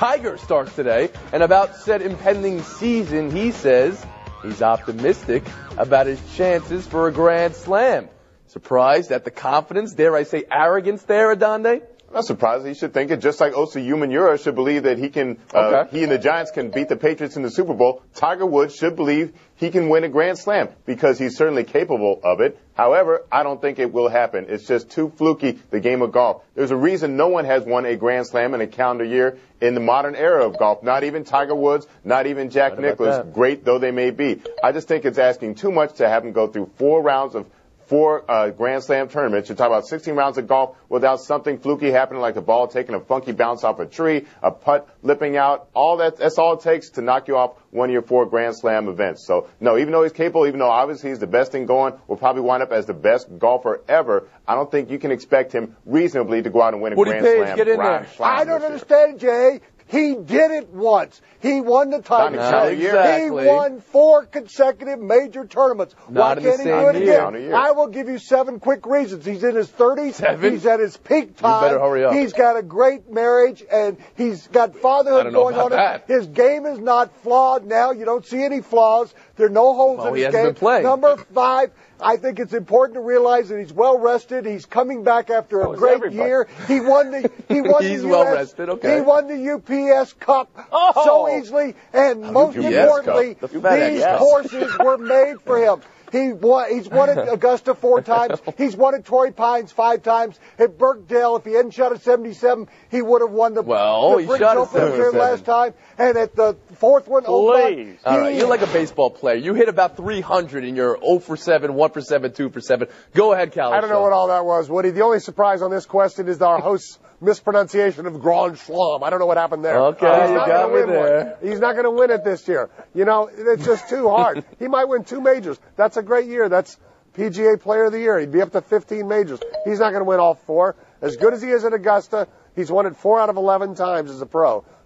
Tiger starts today, and about said impending season, he says he's optimistic about his chances for a Grand Slam. Surprised at the confidence, dare I say arrogance there, Adonde? I'm not surprised. He should think it, just like Osa Umenyiora should believe that he and the Giants can beat the Patriots in the Super Bowl. Tiger Woods should believe he can win a Grand Slam because he's certainly capable of it. However, I don't think it will happen. It's just too fluky, the game of golf. There's a reason no one has won a Grand Slam in a calendar year in the modern era of golf. Not even Tiger Woods, not even Jack Nicklaus, great though they may be. I just think it's asking too much to have him go through 4 rounds of 4 Grand Slam tournaments. You're talking about 16 rounds of golf without something fluky happening, like the ball taking a funky bounce off a tree, a putt lipping out. That's all it takes to knock you off one of your 4 Grand Slam events. So, no, even though he's capable, even though obviously he's the best thing going, will probably wind up as the best golfer ever, I don't think you can expect him reasonably to go out and win a Grand Slam. Get in there. I don't understand, Jay. He did it once. He won the title. Exactly. He won 4 consecutive major tournaments. Why can't he do it again? I will give you 7 quick reasons. He's in his 30s. 7? He's at his peak time. You better hurry up. He's got a great marriage, and he's got fatherhood going on. His game is not flawed now. You don't see any flaws. There are no holes in his game. Been playing. Number 5. I think it's important to realize that he's well rested. He's coming back after a great year. He won the He's well rested, okay. He won the UPS Cup so easily, and most importantly, these courses were made for him. He's won at Augusta 4 times. He's won at Torrey Pines 5 times. At Birkdale, if he hadn't shot at 77, he would have won the British Open here last time. And at the 4th one, all right, you're like a baseball player. You hit about 300 and you're 0 for 7, 1 for 7, 2 for 7. Go ahead, Cal. I don't know what all that was, Woody. The only surprise on this question is our host's mispronunciation of Grand Slam. I don't know what happened there. Okay, you got me there. He's not going to win it this year. You know, it's just too hard. He might win 2 majors. That's a great year. That's PGA Player of the Year. He'd be up to 15 majors. He's not going to win all 4. As good as he is at Augusta, he's won it 4 out of 11 times as a pro.